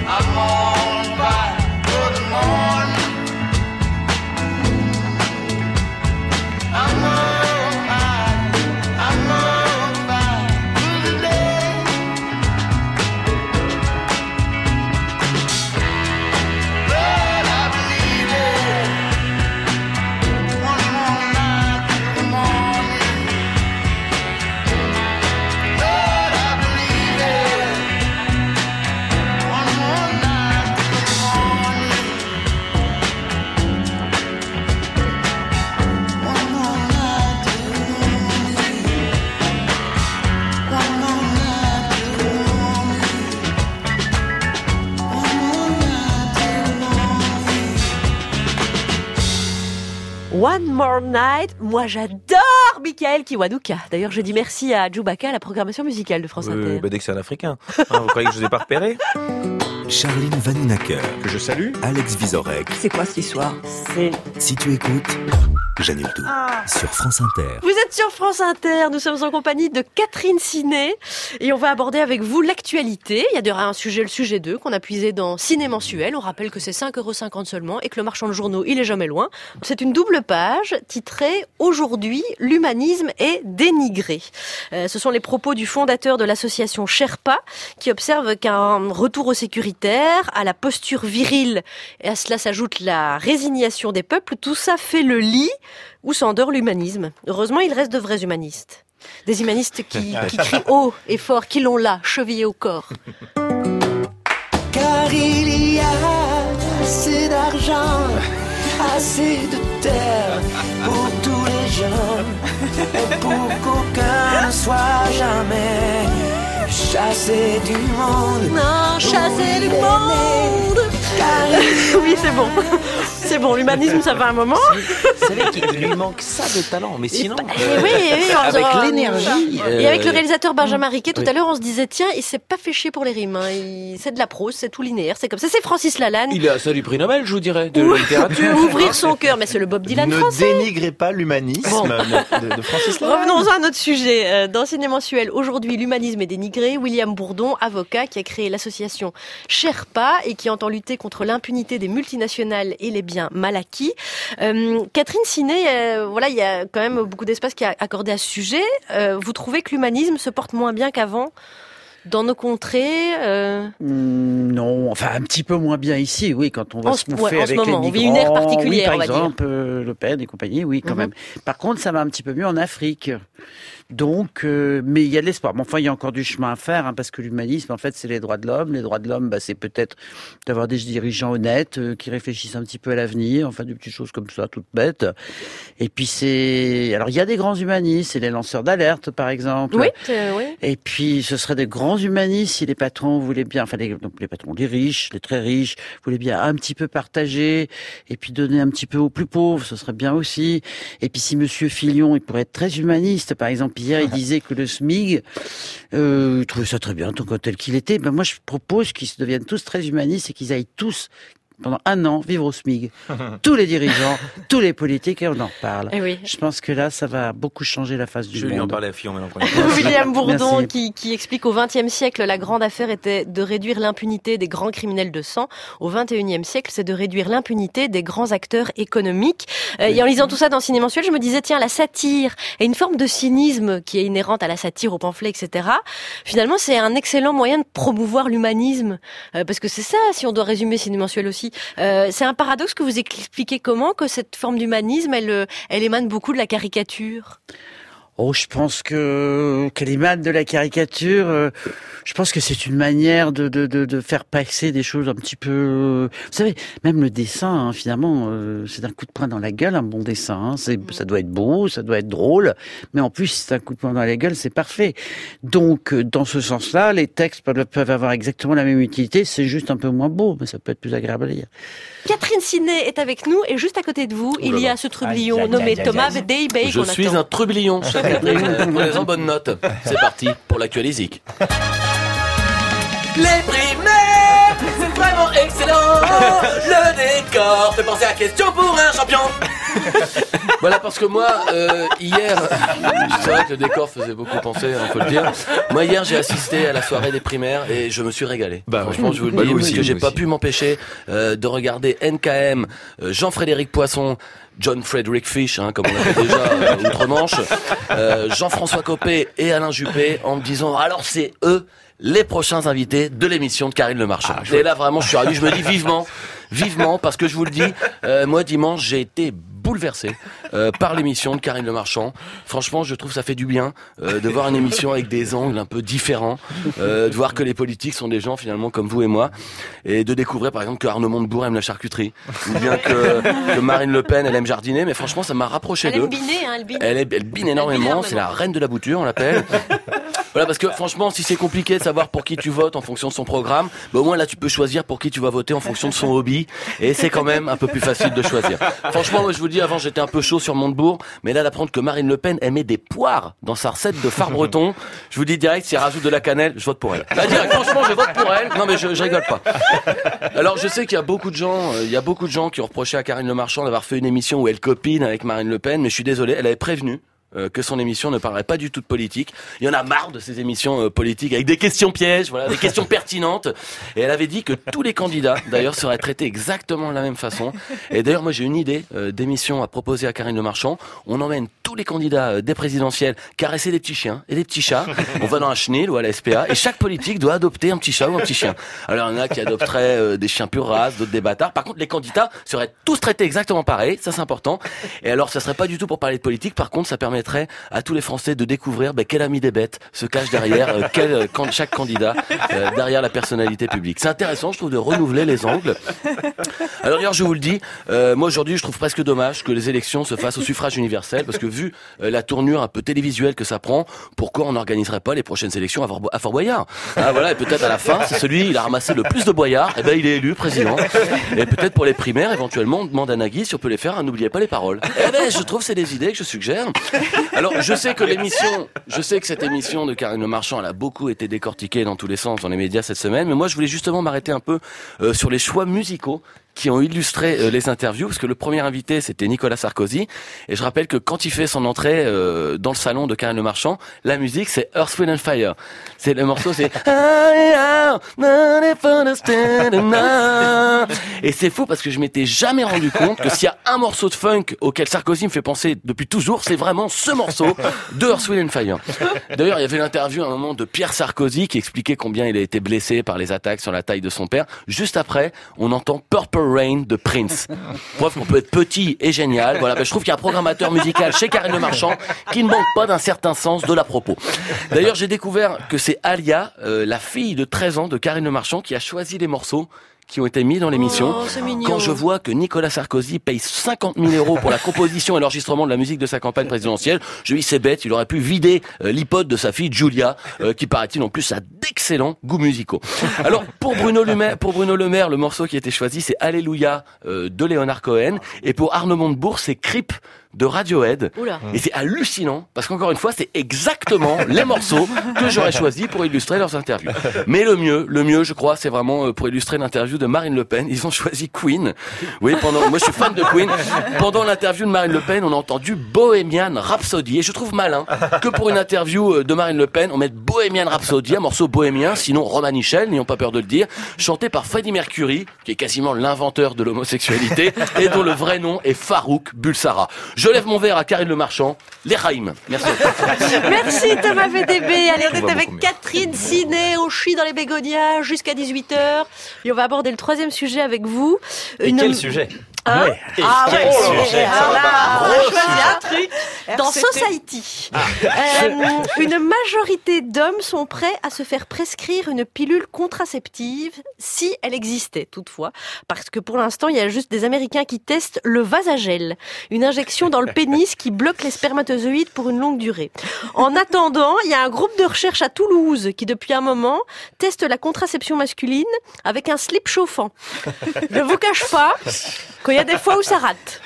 I'm on fire for the morning. I'm on fire for the day. But I believe it. One more night till the morning. But I believe it. One more night till the morning. One more night till the morning. One more night till the morning. One more night till the morning. One More Night. Moi, j'adore Michael Kiwanuka. D'ailleurs, je dis merci à Djoubaka, à la programmation musicale de France Inter. Dès que c'est un Africain. Vous croyez que je vous ai pas repéré? Charline Vanhoenacker, que je salue, Alex Vizorek. C'est quoi cette histoire? C'est... Si tu écoutes, j'annule tout. Sur France Inter. Vous êtes sur France Inter, nous sommes en compagnie de Catherine Ciné et on va aborder avec vous l'actualité. Il y aura un sujet, le sujet 2, qu'on a puisé dans Ciné Mensuel. On rappelle que c'est 5,50 € seulement et que le marchand de journaux, il est jamais loin. C'est une double page titrée « Aujourd'hui, l'humanisme est dénigré ». Ce sont les propos du fondateur de l'association Sherpa qui observe qu'un retour au sécuritaire, à la posture virile et à cela s'ajoute la résignation des peuples, tout ça fait le lit où s'endort l'humanisme. Heureusement, il reste de vrais humanistes. Des humanistes qui crient haut et fort, qui l'ont là, chevillé au corps. Car il y a assez d'argent, assez de terre pour tous les gens, et pour qu'aucun ne soit jamais chassé du monde. Non, chassé du monde. Oui, c'est bon. C'est bon, l'humanisme, ça fait un moment. Vous savez qu'il lui manque ça de talent, mais sinon, oui, avec l'énergie. Et avec le réalisateur Benjamin Riquet, tout à l'heure, on se disait, tiens, il s'est pas fait chier pour les rimes. C'est de la prose, c'est tout linéaire, c'est comme ça. C'est Francis Lalanne. Il est à ça du prix Nobel, je vous dirais, de littérature. Ouvrir son cœur, mais c'est le Bob Dylan français. Ne dénigrez pas l'humanisme de Francis Lalanne. Revenons à un autre sujet. Dans Ciné Mensuel, aujourd'hui, l'humanisme est dénigré. William Bourdon, avocat, qui a créé l'association Sherpa et qui entend lutter contre l'impunité des multinationales et les biens mal acquis. Catherine Ciné, voilà, il y a quand même beaucoup d'espace qui est accordé à ce sujet. Vous trouvez que l'humanisme se porte moins bien qu'avant dans nos contrées Non, enfin un petit peu moins bien ici, oui, quand on va se mouffer avec les migrants. On vit une ère particulière, oui, par exemple, Le Pen et compagnie, oui, quand même. Par contre, ça va un petit peu mieux en Afrique. Donc, mais il y a de l'espoir. Bon, enfin, il y a encore du chemin à faire, hein, parce que l'humanisme, en fait, c'est les droits de l'homme. Les droits de l'homme, c'est peut-être d'avoir des dirigeants honnêtes, qui réfléchissent un petit peu à l'avenir, enfin, des petites choses comme ça, toutes bêtes. Et puis alors, il y a des grands humanistes, c'est les lanceurs d'alerte, par exemple. Oui, oui. Et puis, ce serait des grands humanistes si les patrons voulaient bien, enfin, les patrons, les riches, les très riches, voulaient bien un petit peu partager, et puis donner un petit peu aux plus pauvres, ce serait bien aussi. Et puis, si Monsieur Fillon, il pourrait être très humaniste, par exemple, hier, il disait que le SMIG, il trouvait ça très bien, tel qu'il était. Ben, moi, je propose qu'ils deviennent tous très humanistes et qu'ils aillent tous, pendant 1 an, vivre au SMIG. Tous les dirigeants, tous les politiques, et on en parle. Eh oui. Je pense que là, ça va beaucoup changer la face du monde. Je vais lui en parler à Fillon maintenant. William Bourdon qui explique qu'au XXe siècle, la grande affaire était de réduire l'impunité des grands criminels de sang. Au XXIe siècle, c'est de réduire l'impunité des grands acteurs économiques. Et en lisant tout ça dans Ciné Mensuel, je me disais, tiens, la satire est une forme de cynisme qui est inhérente à la satire, au pamphlet, etc. Finalement, c'est un excellent moyen de promouvoir l'humanisme. Parce que c'est ça, si on doit résumer Ciné Mensuel aussi. C'est un paradoxe que vous expliquez comment que cette forme d'humanisme, elle émane beaucoup de la caricature. Oh, je pense qu'elle émane de la caricature. Je pense que c'est une manière de faire passer des choses un petit peu. Vous savez, même le dessin, hein, finalement, c'est un coup de poing dans la gueule, un bon dessin. Hein. Ça doit être beau, ça doit être drôle, mais en plus, c'est un coup de poing dans la gueule, c'est parfait. Donc, dans ce sens-là, les textes peuvent avoir exactement la même utilité. C'est juste un peu moins beau, mais ça peut être plus agréable à lire. Catherine Ciné est avec nous et juste à côté de vous, il y a ce trublion nommé Thomas Deibey. Je suis un trublion. Prenez-en bonne note. C'est parti pour l'actualisique. Les primaires, c'est vraiment excellent. Le décor Alors, fais penser à question pour un champion. Voilà, parce que moi, hier, c'est vrai que le décor faisait beaucoup penser, faut le dire. Moi, hier, j'ai assisté à la soirée des primaires et je me suis régalé. Franchement, je vous le dis, parce que j'ai pas pu m'empêcher de regarder NKM, Jean-Frédéric Poisson, John Frederick Fish, comme on l'appelle déjà outre-Manche, Jean-François Copé et Alain Juppé, en me disant, alors c'est eux les prochains invités de l'émission de Karine Le Marchand. Et là, vraiment, je suis ravi, je me dis vivement, parce que je vous le dis, moi, dimanche, j'ai été bouleversé par l'émission de Karine Le Marchand. Franchement, je trouve que ça fait du bien de voir une émission avec des angles un peu différents, de voir que les politiques sont des gens finalement comme vous et moi, et de découvrir par exemple que Arnaud Montebourg aime la charcuterie, ou bien que Marine Le Pen elle aime jardiner, mais franchement ça m'a rapproché d'eux. Elle bine énormément, c'est la reine de la bouture, on l'appelle. Voilà, parce que franchement, si c'est compliqué de savoir pour qui tu votes en fonction de son programme, au moins là tu peux choisir pour qui tu vas voter en fonction de son hobby, et c'est quand même un peu plus facile de choisir. Franchement, moi je vous dis, avant j'étais un peu chaud sur Montebourg, mais là d'apprendre que Marine Le Pen aimait des poires dans sa recette de phare breton, je vous dis direct, si elle rajoute de la cannelle, je vote pour elle. Là, direct, franchement, je vote pour elle. Non mais je rigole pas. Alors je sais qu'il y a beaucoup de gens, qui ont reproché à Karine Le Marchand d'avoir fait une émission où elle copine avec Marine Le Pen, mais je suis désolé, elle avait prévenu que son émission ne parlerait pas du tout de politique. Il y en a marre de ces émissions politiques avec des questions pièges, voilà, des questions pertinentes. Et elle avait dit que tous les candidats, d'ailleurs, seraient traités exactement de la même façon. Et d'ailleurs, moi, j'ai une idée d'émission à proposer à Karine Le Marchand. On emmène tous les candidats des présidentielles caresser des petits chiens et des petits chats. On va dans un chenil ou à la SPA et chaque politique doit adopter un petit chat ou un petit chien. Alors, il y en a qui adopteraient des chiens pure race, d'autres des bâtards. Par contre, les candidats seraient tous traités exactement pareil. Ça, c'est important. Et alors, ça serait pas du tout pour parler de politique. Par contre, ça permettrait à tous les Français de découvrir quel ami des bêtes se cache derrière chaque candidat derrière la personnalité publique. C'est intéressant, je trouve, de renouveler les angles. Alors d'ailleurs, je vous le dis, moi aujourd'hui, je trouve presque dommage que les élections se fassent au suffrage universel, parce que vu la tournure un peu télévisuelle que ça prend, pourquoi on n'organiserait pas les prochaines élections à Fort Boyard, voilà, et peut-être à la fin, c'est celui il a ramassé le plus de boyards, et il est élu président. Et peut-être pour les primaires, éventuellement, on demande à Nagui si on peut les faire, n'oubliez pas les paroles. Je trouve que c'est des idées que je suggère. Alors, je sais que cette émission de Karine Le Marchand, elle a beaucoup été décortiquée dans tous les sens dans les médias cette semaine, mais moi, je voulais justement m'arrêter un peu sur les choix musicaux qui ont illustré les interviews, parce que le premier invité, c'était Nicolas Sarkozy, et je rappelle que quand il fait son entrée dans le salon de Karine Le Marchand, la musique, c'est Earth, Wind and Fire. C'est le morceau, c'est et c'est fou parce que je m'étais jamais rendu compte que s'il y a un morceau de funk auquel Sarkozy me fait penser depuis toujours, c'est vraiment ce morceau de Earth, Wind and Fire. D'ailleurs, il y avait l'interview à un moment de Pierre Sarkozy qui expliquait combien il a été blessé par les attaques sur la taille de son père. Juste après, on entend Purple Rain de Prince. Preuve qu'on peut être petit et génial. Voilà, je trouve qu'il y a un programmateur musical chez Karine Le Marchand qui ne manque pas d'un certain sens de la propos. D'ailleurs, j'ai découvert que c'est Alia, la fille de 13 ans de Karine Le Marchand, qui a choisi les morceaux qui ont été mis dans l'émission. Quand je vois que Nicolas Sarkozy paye 50 000 € pour la composition et l'enregistrement de la musique de sa campagne présidentielle, je me dis c'est bête, il aurait pu vider l'iPod de sa fille Julia, qui paraît-il en plus a d'excellents goûts musicaux. Alors pour Bruno Le Maire, le morceau qui a été choisi c'est Alléluia de Leonard Cohen, et pour Arnaud Montebourg c'est Creep de Radiohead. Oula. Et c'est hallucinant parce qu'encore une fois c'est exactement les morceaux que j'aurais choisis pour illustrer leurs interviews. Mais le mieux je crois c'est vraiment pour illustrer l'interview de Marine Le Pen. Ils ont choisi Queen. Oui, moi je suis fan de Queen. Pendant l'interview de Marine Le Pen, on a entendu Bohemian Rhapsody, et je trouve malin que pour une interview de Marine Le Pen, on mette Bohemian Rhapsody, un morceau bohémien, sinon Romanichel, n'ayons pas peur de le dire, chanté par Freddie Mercury, qui est quasiment l'inventeur de l'homosexualité et dont le vrai nom est Farouk Bulsara. Je lève mon verre à Karine Le Marchand, les Raïm. Merci. Merci Thomas VDB. Allez, on est avec Catherine Ciné, au Chi dans les Bégonias jusqu'à 18h. Et on va aborder le troisième sujet avec vous. Quel sujet? Hein? Ouais. Alors là, on a choisi un truc dans Society. Une majorité d'hommes sont prêts à se faire prescrire une pilule contraceptive si elle existait toutefois, parce que pour l'instant il y a juste des Américains qui testent le Vasagel, une injection dans le pénis qui bloque les spermatozoïdes pour une longue durée. En attendant, il y a un groupe de recherche à Toulouse qui depuis un moment teste la contraception masculine avec un slip chauffant. Je vous cache pas qu'il y a des fois où ça rate.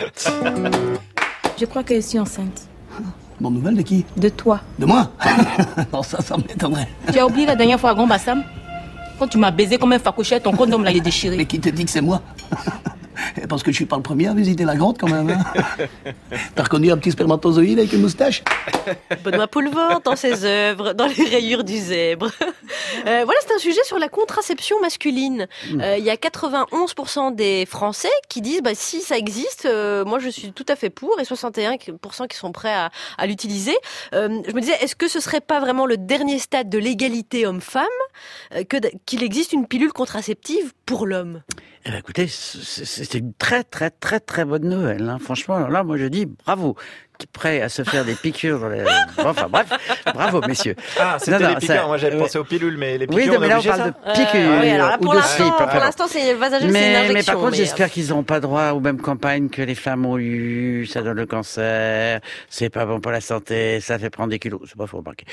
Je crois que je suis enceinte. Bonne nouvelle de qui? De toi. De moi? Non, ça m'étonnerait. Tu as oublié la dernière fois à Grand Bassam? Quand tu m'as baisé comme un facouchet, ton condom l'a déchiré. Mais qui te dit que c'est moi? Parce que je suis pas le premier à visiter la grotte quand même. Hein. T'as reconnu un petit spermatozoïde avec une moustache? Benoît Poulvord dans ses œuvres, dans les rayures du zèbre. Voilà, c'est un sujet sur la contraception masculine. Il y a 91% des Français qui disent si ça existe, moi je suis tout à fait pour, et 61% qui sont prêts à l'utiliser. Je me disais, est-ce que ce serait pas vraiment le dernier stade de l'égalité homme-femme qu'il existe une pilule contraceptive pour l'homme? Eh ben, écoutez, c'est une très très très très bonne nouvelle. Hein. Franchement, là, moi je dis bravo. Qui est prêt à se faire des piqûres dans les... Enfin bref, bravo messieurs. Ah, c'était les piqûres. Moi j'avais pensé aux pilules, mais les piqûres. Oui, mais là on parle de piqûres oui, alors, ou de slip. Pour l'instant, c'est vasageux, c'est une injection. Mais par contre, j'espère qu'ils n'auront pas droit aux mêmes campagnes que les femmes ont eu. Ça donne le cancer, c'est pas bon pour la santé, ça fait prendre des kilos. C'est pas faux, remarquer.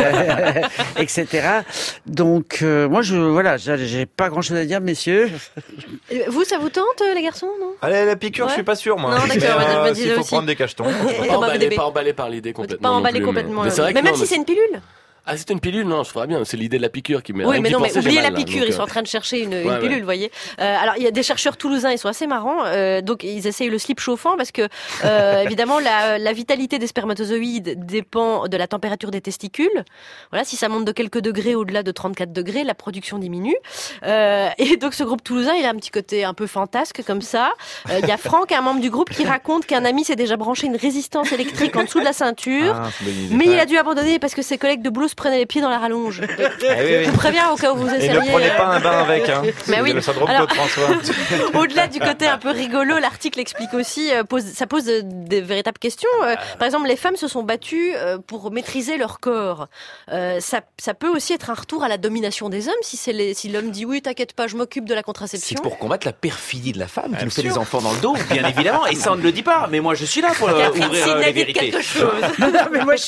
Etc. Donc moi, j'ai pas grand-chose à dire, messieurs. Vous, ça vous tente, les garçons, non? Allez, la piqûre, je suis pas sûr, moi. Non, d'accord. Il faut prendre des cachetons. Pas emballé par l'idée complètement. Pas emballé complètement. Mais même si c'est une pilule. Ah, c'est une pilule? Non, je ferais bien. C'est l'idée de la piqûre qui m'est. Oui, mais non, mais oubliez la piqûre. Ils sont en train de chercher une pilule, vous voyez. Alors, il y a des chercheurs toulousains, ils sont assez marrants. Donc, ils essayent le slip chauffant parce que, évidemment, la vitalité des spermatozoïdes dépend de la température des testicules. Voilà, si ça monte de quelques degrés au-delà de 34 degrés, la production diminue. Et donc, ce groupe toulousain, il a un petit côté un peu fantasque comme ça. Il y a Franck, un membre du groupe, qui raconte qu'un ami s'est déjà branché une résistance électrique en dessous de la ceinture, mais il a dû abandonner parce que ses collègues de boulot prenez les pieds dans la rallonge. Je vous préviens au cas où vous essayez. Et ne prenez pas un bain avec. Hein. Mais oui. Le syndrome Claude François. Au-delà du côté un peu rigolo, l'article explique aussi, ça pose de véritables questions. Par exemple, les femmes se sont battues pour maîtriser leur corps. Ça peut aussi être un retour à la domination des hommes si l'homme dit oui, t'inquiète pas, je m'occupe de la contraception. C'est pour combattre la perfidie de la femme qui nous fait des enfants dans le dos, bien évidemment. Et ça, on ne le dit pas. Mais moi, je suis là pour ouvrir la vérité. Non, mais moi,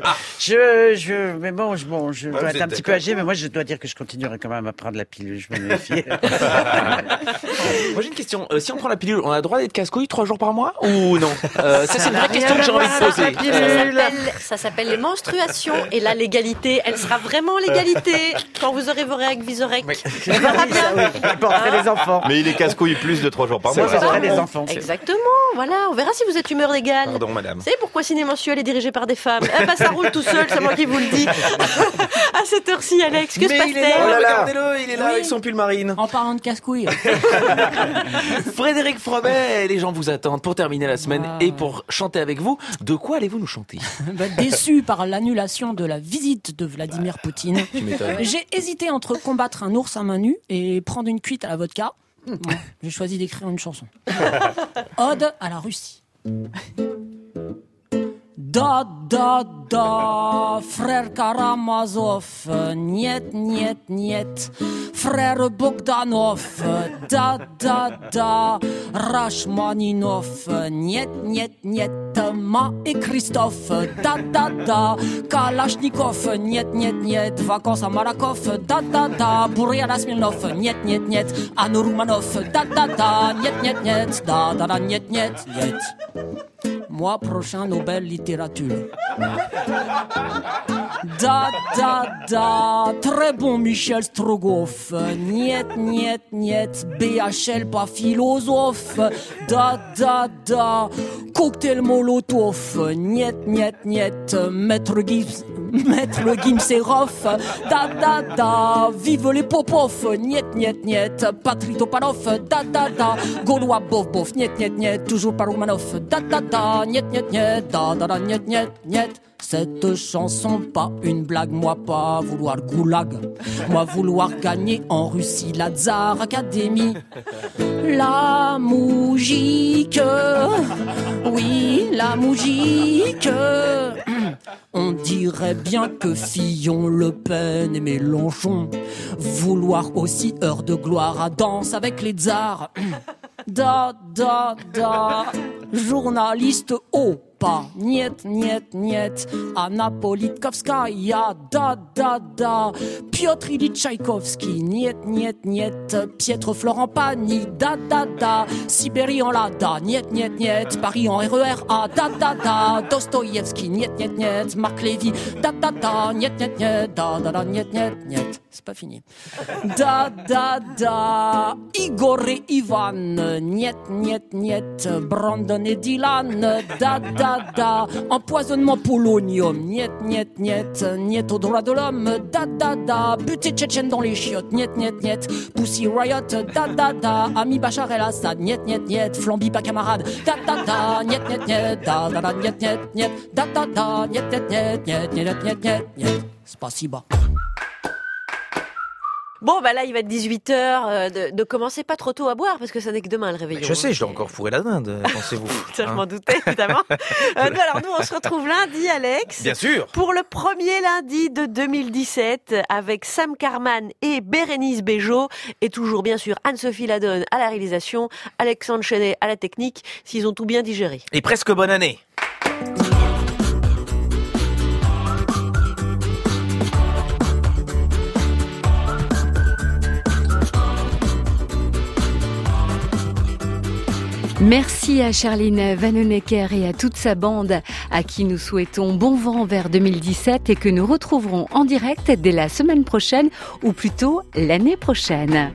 je dois être un petit peu âgé, mais moi, je dois dire que je continuerai quand même à prendre la pilule. Je me méfie. Moi, j'ai une question. Si on prend la pilule, on a le droit d'être casse-couille 3 jours par mois ou non? Ça, c'est une vraie question que j'ai envie de poser. Ça s'appelle les menstruations et la légalité. Elle sera vraiment l'égalité quand vous aurez vos règles, visorec. Ça verra bien. Les enfants. Mais il est casse-couille plus de 3 jours par mois. Ça serait les enfants. Exactement. Voilà. On verra si vous êtes humeur égale. Pardon, madame. Vous savez pourquoi Ciné Mensuel est dirigé par des femmes? Ça roule tout seul, c'est moi qui vous le dis. À cette heure-ci, Alex, que se passe-t-il? Regardez-le, il est là avec son pull marine. En parlant de casse-couilles. Frédéric Fromet, les gens vous attendent pour terminer la semaine et pour chanter avec vous. De quoi allez-vous nous chanter? Déçu par l'annulation de la visite de Vladimir Poutine, j'ai hésité entre combattre un ours à main nue et prendre une cuite à la vodka. Bon, j'ai choisi d'écrire une chanson. Ode à la Russie. Да, да, да, frère Karamazov, нет, нет, нет, frère Bogdanov, да, да, да, Rachmaninov, нет, нет, нет, Ma et Christophe, da, da, da, Kalachnikov, нет, нет, нет, vacances à Malakoff, da, da, da, Bouriana Smirnov, нет, нет, нет, Anorumanov, da, da, da, нет, нет, нет, da, da, da, нет, нет, нет. Mois prochain, Nobel littérature. Da, da, da, très bon Michel Strogoff. Niet, niet, niet, BHL pas philosophe. Da, da, da, cocktail Molotov. Niet, niet, niet, Maître Gimserov. Da, da, da, vive les Popov. Niet, niet, niet, Patri Topalov. Da, da, da, Gaulois bof, bof. Niet, niet, niet, toujours par Romanov. Da, da, da, niet, niet, niet, da, da, da, niet, niet, niet. Cette chanson, pas une blague, moi pas vouloir goulag, moi vouloir gagner en Russie la Tsar Academy. La musique, oui, la musique. On dirait bien que Fillon, Le Pen et Mélenchon vouloir aussi heure de gloire à danse avec les tsars. Da, da, da, journaliste Opa, niet, niet, niet, Anna Politkovskaya, da, da, da, Piotr Ilyich Tchaïkovski, niet, niet, niet, Pietro Florent Pagny, da, da, da, Sibérie en Lada, niet, niet, niet, Paris en RER A, da, da, da, Dostoïevski, niet, niet, niet, Marc Lévy, da, da, da, niet, niet, niet, da, da, da, niet, niet, niet. c'est pas fini. Da, da, da, Igor et Ivan, niet, niet, niet, Brandon et Dylan, da, da, da, empoisonnement polonium, niet, niet, niet, niet au droit de l'homme, da, da, da, buter Tchétchène dans les chiottes, niet, niet, niet, Pussy Riot, da, da, da, ami Bachar el-Assad, niet, niet, niet, flambi pas camarade, da, da, da, niet, niet, niet, da, da, da, niet, niet, niet, da, da, da, niet, niet, niet, niet, niet, niet, niet, niet, Spasiba. Bon, bah là, il va être 18h, de commencer pas trop tôt à boire, parce que ça n'est que demain le réveillon. Je sais, je dois encore fourrer la dinde, pensez-vous. Ça, je m'en doutais, évidemment. Alors nous, on se retrouve lundi, Alex. Bien sûr. Pour le premier lundi de 2017, avec Sam Carman et Bérénice Bejo, et toujours, bien sûr, Anne-Sophie Ladonne à la réalisation, Alexandre Chenet à la technique, s'ils ont tout bien digéré. Et presque bonne année. Merci à Charline Vanhoenacker et à toute sa bande à qui nous souhaitons bon vent vers 2017 et que nous retrouverons en direct dès la semaine prochaine ou plutôt l'année prochaine.